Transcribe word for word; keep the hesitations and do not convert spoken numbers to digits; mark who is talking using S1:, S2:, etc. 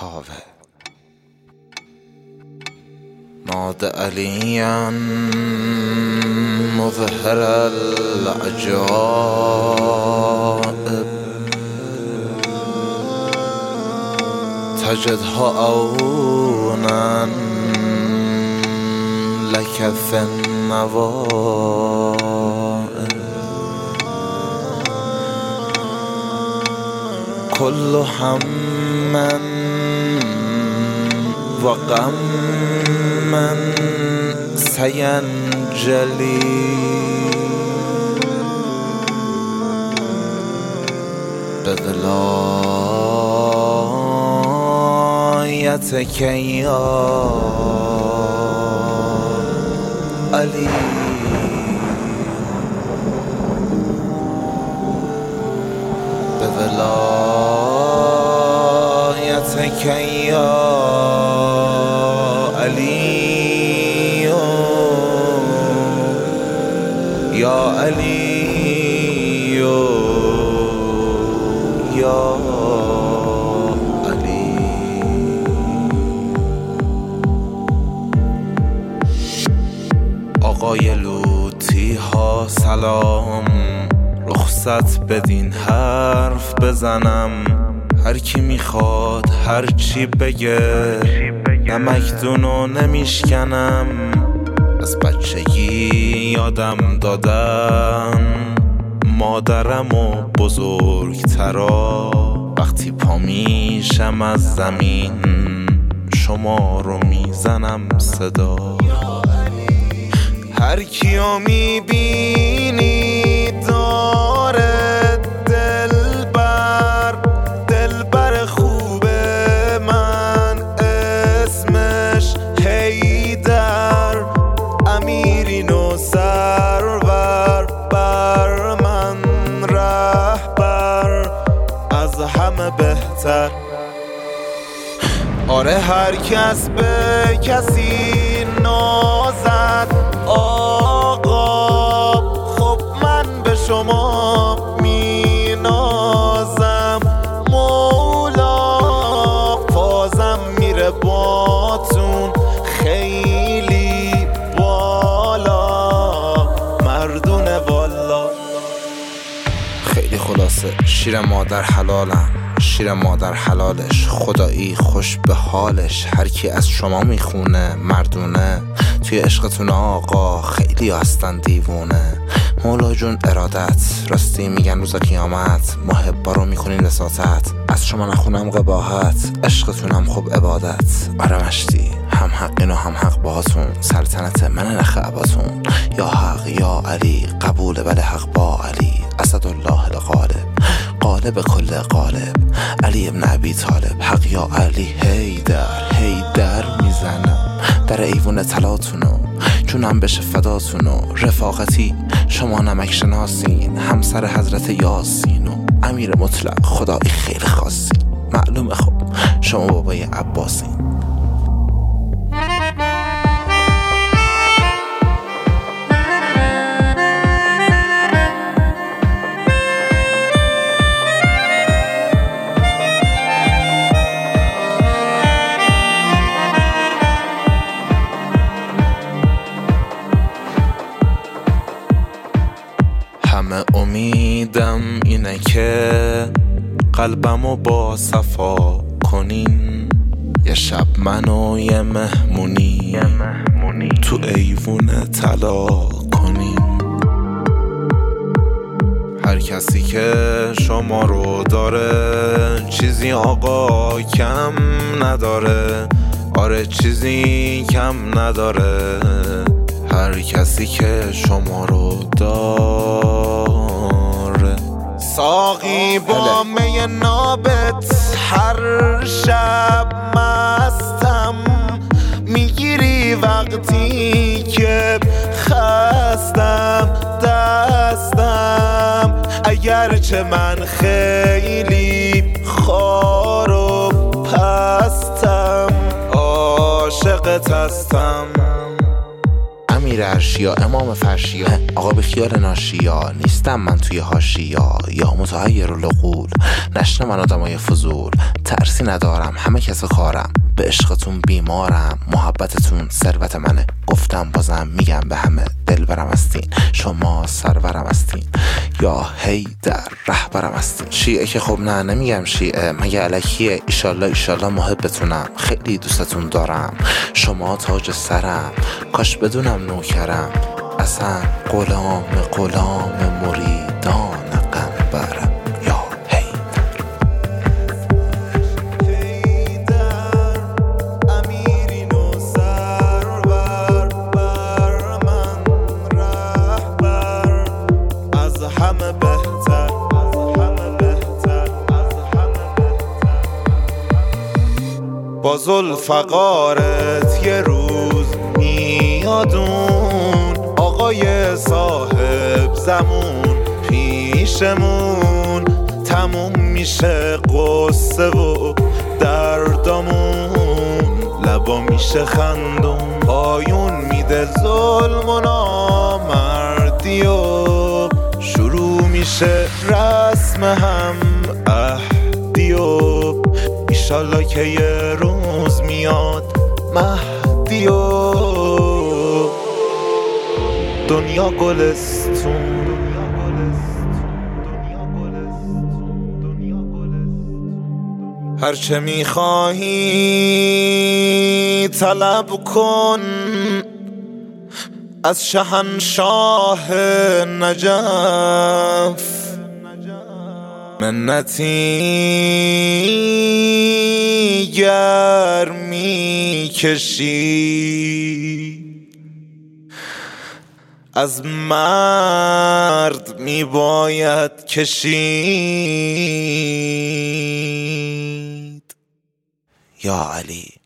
S1: کاوه ناد علیاً مظهر العجائب تجدها عونا لك في النوائب كل هم وغم سينجلي بولايتك يا علي بولايتك يا علي يا علي يا علي آقای لوطی ها سلام، رخصت بدین حرف بزنم. هر کی میخواد هر چی بگه، نمکدونو نمیشکنم. از بچگی یادم دادن مادرم و بزرگترا، وقتی پا میشم از زمین شما رو میزنم صدا. هر کیو میبینی داره دلبر، دلبر خوبه من اسمش حیدر، امیرین و سرور بر من رهبر از همه بهتر. آره هر کس به کسی نازد آقا، خب من به شما می نازم. مولا فازم میره باتون خیلی بالا، مردونه والا. خیلی خلاصه شیر مادر حلالم، شیر مادر حلالش، خدایی خوش به حالش. هر کی از شما میخونه مردونه، توی عشقتون آقا خیلی هستن دیوونه. مولا جون ارادت، راستی میگن روز قیامت محبا رو میکنین وساطت. از شما نخونم قباحت، عشقتونم خوب عبادت. آره مشتی هم حقین و هم حق باهاتون، سلطنت من نخ عباتون. یا حق یا علی قبول بله حق با علی، اسدالله الغالب قالب کل قالب، علی ابن ابی طالب. حق یا علی حیدر حیدر میزنم در ایوون طلاتونو، جونم بشه فداتونو. رفاقتی شما نمک شناسین، همسر حضرت یاسین و امیر مطلق خدایی خیلی خاصین. معلومه خب شما بابای عباسین. همه امیدم اینه که قلبمو با صفا کنین، یه شب منو یه مهمونی تو ایوون طلا کنین. هر کسی که شما رو داره چیزی آقا کم نداره، آره چیزی کم نداره. هر کسی که شما رو داره. ساقی با می نابت هر شب مستم، میگیری وقتی که خستم دستم. اگرچه من خیلی خار و پستم، عاشقت هستم. امیر ارشیا امام فرشیا، آقا به خیال ناشیا، نیستم من توی حاشیا یا متعیر العقول. نشنه من آدمای فضول، ترسی ندارم همه کس کارم، به عشقتون بیمارم، محبتتون ثروت منه، گفتم بازم میگم به همه، دلبرم هستین شما، سرورم هستین یا هی در رهبرم هستین. شیعه که خب نه نمیگم شیعه، مگه الکیه، ایشالله ایشالله محبتونم، خیلی دوستتون دارم، شما تاج سرم، کاش بدونم نوکرم، اصلا غلام غلام مریدان قنبرم یا هی
S2: با ذوالفقارت یه روز میادون، آقای صاحب زمون پیشمون، تموم میشه قصه و دردامون، لبا میشه خندون، پایون میده ظلم و نامردی و شروع میشه رسم هم عهدی و ایشالله که یه روز میاد مهدی و دنیا گلستون. هرچه میخواهی طلب کن از شهنشاه نجف، منتی گر میکشی از مرد میباید کشید
S1: یا علی.